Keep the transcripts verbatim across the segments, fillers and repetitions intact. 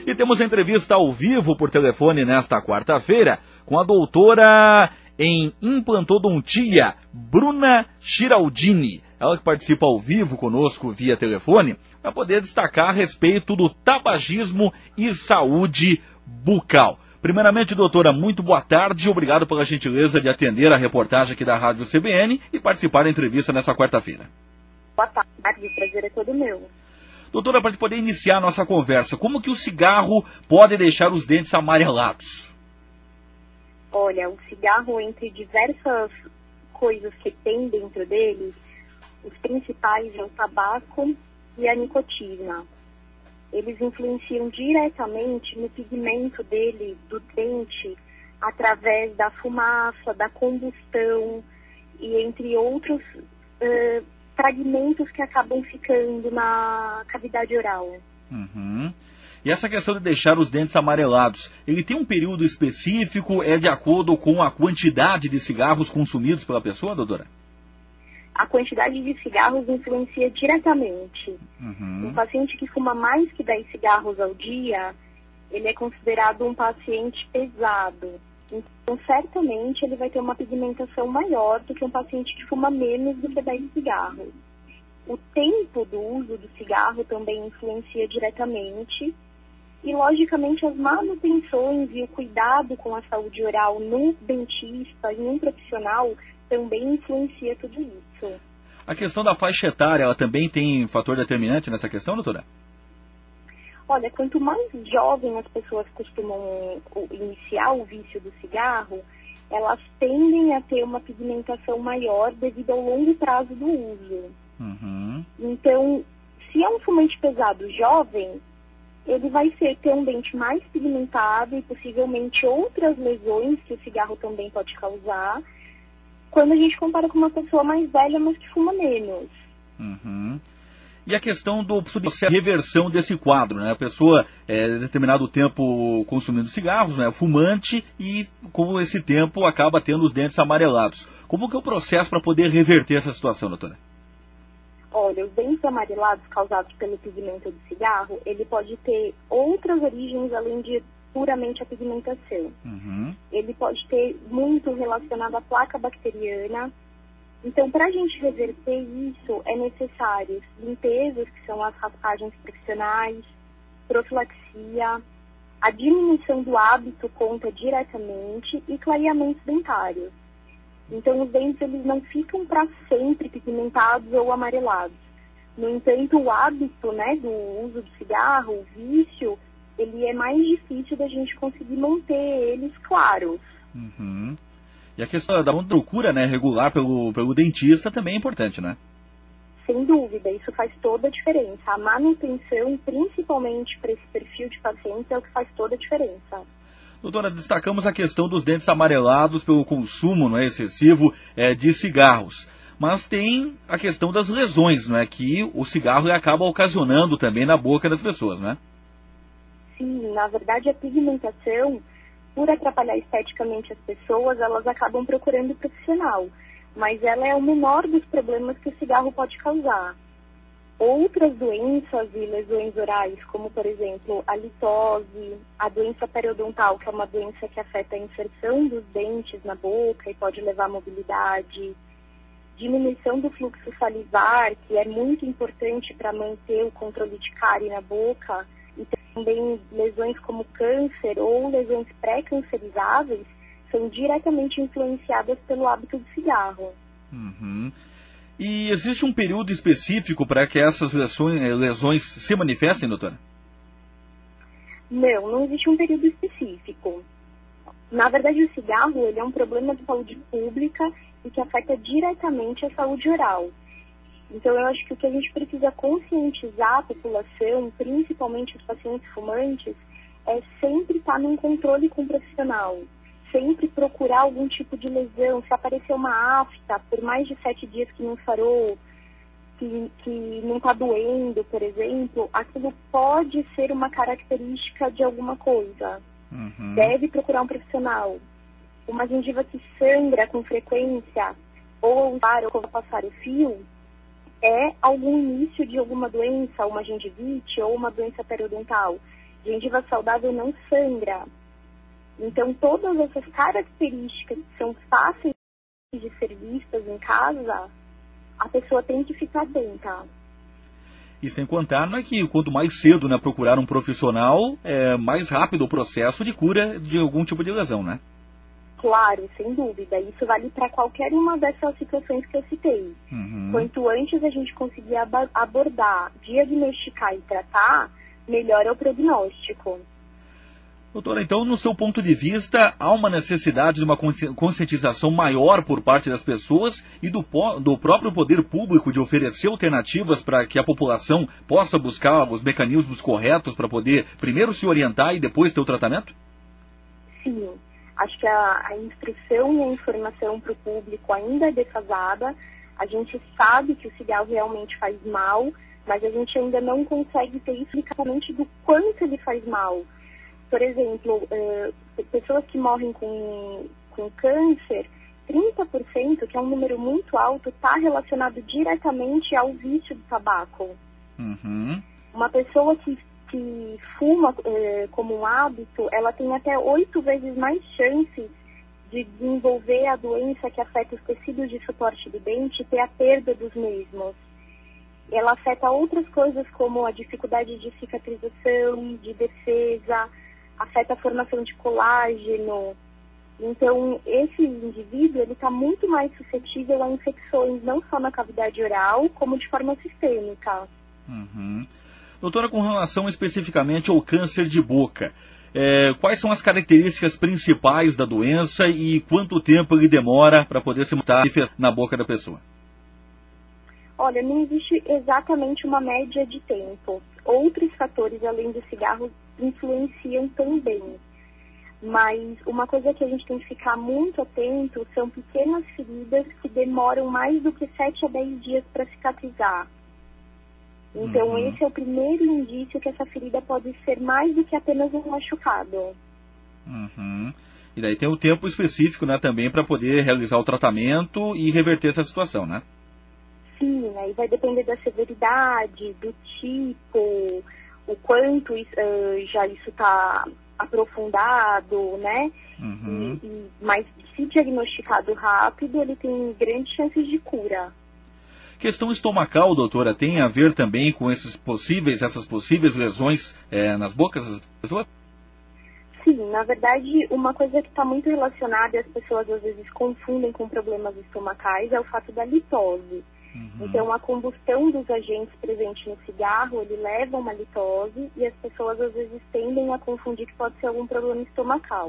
E temos a entrevista ao vivo por telefone nesta quarta-feira com a doutora em implantodontia, Bruna Chiraldini. Ela que participa ao vivo conosco via telefone, para poder destacar a respeito do tabagismo e saúde bucal. Primeiramente, doutora, muito boa tarde e obrigado pela gentileza de atender a reportagem aqui da Rádio C B N e participar da entrevista nessa quarta-feira. Boa tarde, o prazer é todo meu. Doutora, para poder iniciar a nossa conversa, como que o cigarro pode deixar os dentes amarelados? Olha, o cigarro, entre diversas coisas que tem dentro dele, os principais é o tabaco e a nicotina. Eles influenciam diretamente no pigmento dele, do dente, através da fumaça, da combustão e entre outros uh, fragmentos que acabam ficando na cavidade oral. Uhum. E essa questão de deixar os dentes amarelados, ele tem um período específico, é de acordo com a quantidade de cigarros consumidos pela pessoa, doutora? A quantidade de cigarros influencia diretamente. Uhum. Um paciente que fuma mais que dez cigarros ao dia, ele é considerado um paciente pesado. Então, certamente, ele vai ter uma pigmentação maior do que um paciente que fuma menos do que dez cigarros. O tempo do uso do cigarro também influencia diretamente. E, logicamente, as manutenções e o cuidado com a saúde oral no dentista e no profissional também influencia tudo isso. A questão da faixa etária, ela também tem fator determinante nessa questão, doutora? Olha, quanto mais jovem as pessoas costumam iniciar o vício do cigarro, elas tendem a ter uma pigmentação maior devido ao longo prazo do uso. Uhum. Então, se é um fumante pesado jovem, ele vai ser, ter um dente mais pigmentado e possivelmente outras lesões que o cigarro também pode causar, quando a gente compara com uma pessoa mais velha, mas que fuma menos. Uhum. E a questão do processo de reversão desse quadro, né? A pessoa é determinado tempo consumindo cigarros, né? Fumante, e com esse tempo acaba tendo os dentes amarelados. Como que é o processo para poder reverter essa situação, doutora? Olha, os dentes amarelados causados pelo pigmento do cigarro, ele pode ter outras origens além de puramente a pigmentação. Uhum. Ele pode ter muito relacionado à placa bacteriana. Então, para a gente reverter isso, é necessário limpezas, que são as raspagens profissionais, profilaxia, a diminuição do hábito conta diretamente e clareamentos dentários. Então, os dentes eles não ficam para sempre pigmentados ou amarelados. No entanto, o hábito, né, do uso do cigarro, o vício, ele é mais difícil da gente conseguir manter eles claros. Uhum. E a questão da procura, né, regular pelo, pelo dentista também é importante, né? Sem dúvida, isso faz toda a diferença. A manutenção, principalmente para esse perfil de pacientes, é o que faz toda a diferença. Doutora, destacamos a questão dos dentes amarelados pelo consumo, não é, excessivo é, de cigarros. Mas tem a questão das lesões, não é, que o cigarro acaba ocasionando também na boca das pessoas, né? Sim, na verdade a pigmentação, por atrapalhar esteticamente as pessoas, elas acabam procurando o profissional. Mas ela é o menor dos problemas que o cigarro pode causar. Outras doenças e lesões orais, como por exemplo a litose, a doença periodontal, que é uma doença que afeta a inserção dos dentes na boca e pode levar à mobilidade, diminuição do fluxo salivar, que é muito importante para manter o controle de cárie na boca, e também lesões como câncer ou lesões pré-cancerizáveis são diretamente influenciadas pelo hábito do cigarro. Uhum. E existe um período específico para que essas lesões, lesões se manifestem, doutora? Não, não existe um período específico. Na verdade, o cigarro ele é um problema de saúde pública e que afeta diretamente a saúde oral. Então, eu acho que o que a gente precisa conscientizar a população, principalmente os pacientes fumantes, é sempre estar num controle com o profissional. Sempre procurar algum tipo de lesão. Se aparecer uma afta por mais de sete dias que não sarou, que, que não está doendo, por exemplo, aquilo pode ser uma característica de alguma coisa. Uhum. Deve procurar um profissional. Uma gengiva que sangra com frequência, ou usar ou passar o fio, é algum início de alguma doença, uma gengivite ou uma doença periodontal. Gengiva saudável não sangra. Então, todas essas características que são fáceis de ser vistas em casa, a pessoa tem que ficar bem, tá? E sem contar, não é que quanto mais cedo, né, procurar um profissional, é mais rápido o processo de cura de algum tipo de lesão, né? Claro, sem dúvida. Isso vale para qualquer uma dessas situações que eu citei. Uhum. Quanto antes a gente conseguir ab- abordar, diagnosticar e tratar, melhor é o prognóstico. Doutora, então, no seu ponto de vista, há uma necessidade de uma conscientização maior por parte das pessoas e do, do próprio poder público de oferecer alternativas para que a população possa buscar os mecanismos corretos para poder primeiro se orientar e depois ter o tratamento? Sim, acho que a, a instrução e a informação para o público ainda é defasada. A gente sabe que o cigarro realmente faz mal, mas a gente ainda não consegue ter explicadamente do quanto ele faz mal. Por exemplo, uh, pessoas que morrem com, com câncer, trinta por cento, que é um número muito alto, está relacionado diretamente ao vício do tabaco. Uhum. Uma pessoa que, que fuma uh, como um hábito, ela tem até oito vezes mais chances de desenvolver a doença que afeta os tecidos de suporte do dente e ter a perda dos mesmos. Ela afeta outras coisas como a dificuldade de cicatrização, de defesa, afeta a formação de colágeno. Então, esse indivíduo ele está muito mais suscetível a infecções, não só na cavidade oral, como de forma sistêmica. Uhum. Doutora, com relação especificamente ao câncer de boca, é, quais são as características principais da doença e quanto tempo ele demora para poder se mostrar na boca da pessoa? Olha, não existe exatamente uma média de tempo. Outros fatores, além do cigarro, influenciam também. Mas uma coisa que a gente tem que ficar muito atento são pequenas feridas que demoram mais do que sete a dez dias para cicatrizar. Então, uhum. esse é o primeiro indício que essa ferida pode ser mais do que apenas um machucado. Uhum. E daí tem o tempo específico, né, também para poder realizar o tratamento e reverter essa situação, né? Sim, aí vai depender da severidade, do tipo, o quanto uh, já isso está aprofundado, né? Uhum. E, e, mas se diagnosticado rápido, ele tem grandes chances de cura. Questão estomacal, doutora, tem a ver também com esses possíveis, essas possíveis lesões é, nas bocas das pessoas? Sim, na verdade, uma coisa que está muito relacionada e as pessoas às vezes confundem com problemas estomacais é o fato da litose. Uhum. Então, a combustão dos agentes presentes no cigarro, ele leva a uma litose e as pessoas às vezes tendem a confundir que pode ser algum problema estomacal.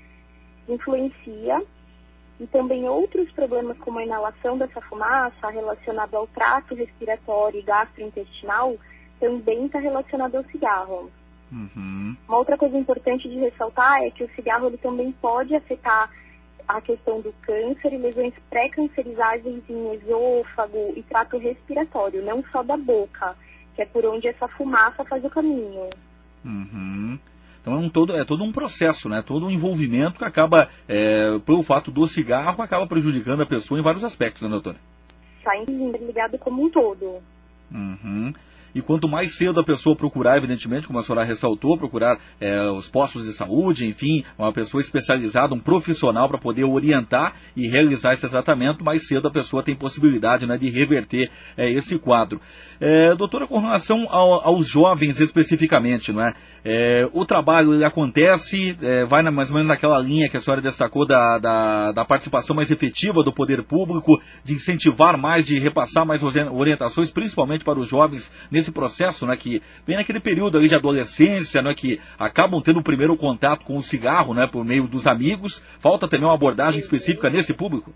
Influencia, e também outros problemas como a inalação dessa fumaça relacionado ao trato respiratório e gastrointestinal também está relacionado ao cigarro. Uhum. Uma outra coisa importante de ressaltar é que o cigarro ele também pode afetar a questão do câncer e lesões pré-cancerizáveis em esôfago e trato respiratório, não só da boca, que é por onde essa fumaça faz o caminho. Uhum. Então é, um todo, é todo um processo, né? Todo um envolvimento que acaba, é, pelo fato do cigarro, acaba prejudicando a pessoa em vários aspectos, né, doutora? Está interligado como um todo. Uhum. E quanto mais cedo a pessoa procurar, evidentemente, como a senhora ressaltou, procurar é, os postos de saúde, enfim, uma pessoa especializada, um profissional para poder orientar e realizar esse tratamento, mais cedo a pessoa tem possibilidade, né, de reverter é, esse quadro. É, doutora, com relação ao, aos jovens especificamente, não é? É, o trabalho ele acontece, é, vai na, mais ou menos naquela linha que a senhora destacou da, da, da participação mais efetiva do poder público, de incentivar mais, de repassar mais orientações, principalmente para os jovens nesse processo, né, que vem naquele período ali de adolescência, né, que acabam tendo o primeiro contato com o cigarro, né, por meio dos amigos. Falta também uma abordagem específica nesse público?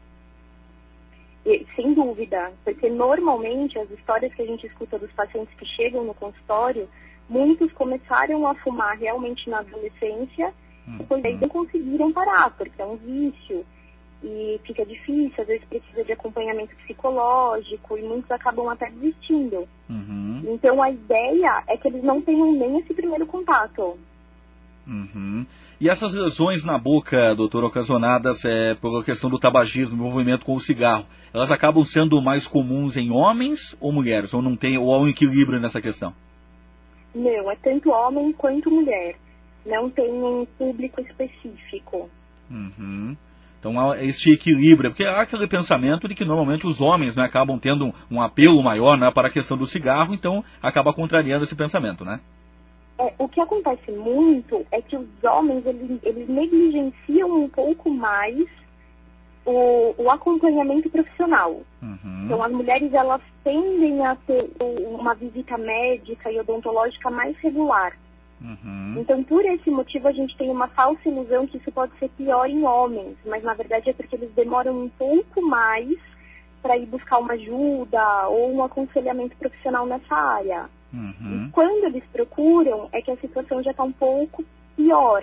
Sem dúvida, porque normalmente as histórias que a gente escuta dos pacientes que chegam no consultório, muitos começaram a fumar realmente na adolescência, e depois aí não conseguiram parar, porque é um vício, e fica difícil, às vezes precisa de acompanhamento psicológico, e muitos acabam até desistindo. Uhum. Então a ideia é que eles não tenham nem esse primeiro contato. Uhum. E essas lesões na boca, doutora, ocasionadas é, pela questão do tabagismo, envolvimento com o cigarro, elas acabam sendo mais comuns em homens ou mulheres? Ou não tem, ou há um equilíbrio nessa questão? Não, é tanto homem quanto mulher. Não tem um público específico. Uhum. Então há este equilíbrio, porque há aquele pensamento de que normalmente os homens, né, acabam tendo um, um apelo maior, né, para a questão do cigarro, então acaba contrariando esse pensamento, né? É, o que acontece muito é que os homens, eles, eles negligenciam um pouco mais o, o acompanhamento profissional. Uhum. Então as mulheres, elas tendem a ter uma visita médica e odontológica mais regular. Uhum. Então, por esse motivo, a gente tem uma falsa ilusão que isso pode ser pior em homens, mas na verdade é porque eles demoram um pouco mais para ir buscar uma ajuda ou um aconselhamento profissional nessa área. Uhum. E quando eles procuram, é que a situação já está um pouco pior.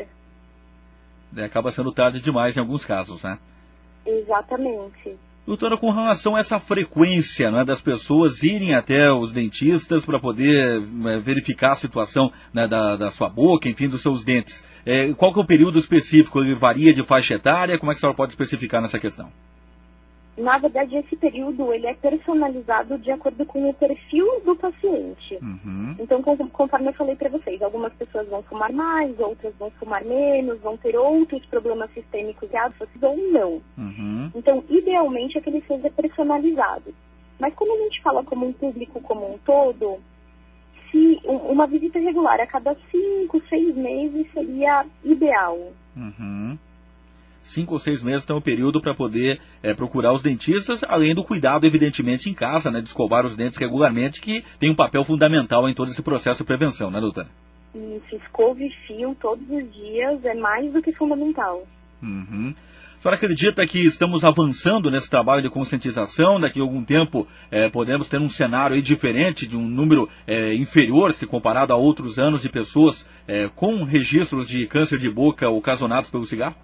É, acaba sendo tarde demais em alguns casos, né? Exatamente. Doutora, com relação a essa frequência, né, das pessoas irem até os dentistas para poder é, verificar a situação, né, da, da sua boca, enfim, dos seus dentes, é, qual que é o período específico? Ele varia de faixa etária? Como é que a senhora pode especificar nessa questão? Na verdade, esse período ele é personalizado de acordo com o perfil do paciente. Uhum. Então, conforme eu falei para vocês, algumas pessoas vão fumar mais, outras vão fumar menos, vão ter outros problemas sistêmicos ou não. Uhum. Então, idealmente é que ele seja personalizado. Mas quando a gente fala como um público como um todo, se uma visita regular a cada cinco, seis meses seria ideal. Uhum. Cinco ou seis meses tem um período para poder é, procurar os dentistas, além do cuidado, evidentemente, em casa, né, de escovar os dentes regularmente, que tem um papel fundamental em todo esse processo de prevenção, né, doutora? Isso, escove fio todos os dias é mais do que fundamental. Uhum. A senhora acredita que estamos avançando nesse trabalho de conscientização? Daqui a algum tempo é, podemos ter um cenário aí diferente, de um número é, inferior, se comparado a outros anos, de pessoas é, com registros de câncer de boca ocasionados pelo cigarro?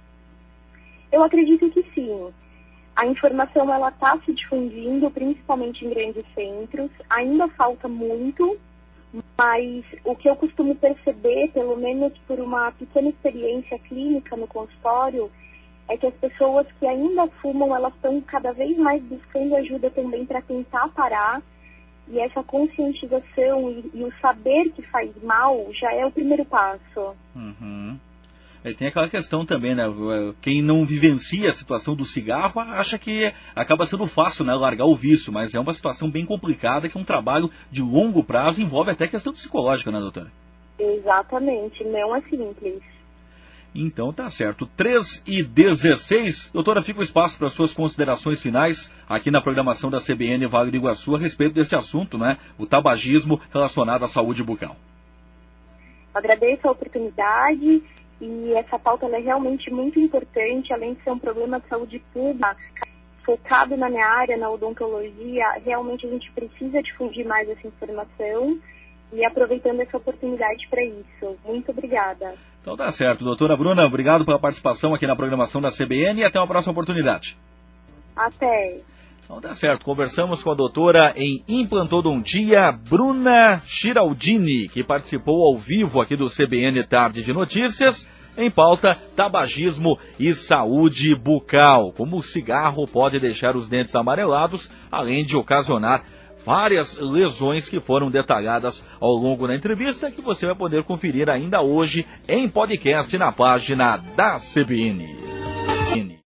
Eu acredito que sim. A informação ela está se difundindo, principalmente em grandes centros. Ainda falta muito, mas o que eu costumo perceber, pelo menos por uma pequena experiência clínica no consultório, é que as pessoas que ainda fumam, elas estão cada vez mais buscando ajuda também para tentar parar. E essa conscientização e, e o saber que faz mal já é o primeiro passo. Uhum. E tem aquela questão também, né? Quem não vivencia a situação do cigarro acha que acaba sendo fácil, né, largar o vício, mas é uma situação bem complicada, que é um trabalho de longo prazo, envolve até questão psicológica, né, doutora? Exatamente, não é simples. Então tá certo. três e dezesseis. Doutora, fica o espaço para suas considerações finais aqui na programação da C B N Vale do Iguaçu a respeito deste assunto, né? O tabagismo relacionado à saúde bucal. Agradeço a oportunidade. E essa pauta ela é realmente muito importante, além de ser um problema de saúde pública, focado na minha área, na odontologia, realmente a gente precisa difundir mais essa informação e aproveitando essa oportunidade para isso. Muito obrigada. Então tá certo, doutora Bruna, obrigado pela participação aqui na programação da C B N e até uma próxima oportunidade. Até. Então tá certo, conversamos com a doutora em implantodontia, Bruna Schiraldini, que participou ao vivo aqui do C B N Tarde de Notícias, em pauta tabagismo e saúde bucal. Como o cigarro pode deixar os dentes amarelados, além de ocasionar várias lesões que foram detalhadas ao longo da entrevista, que você vai poder conferir ainda hoje em podcast na página da C B N.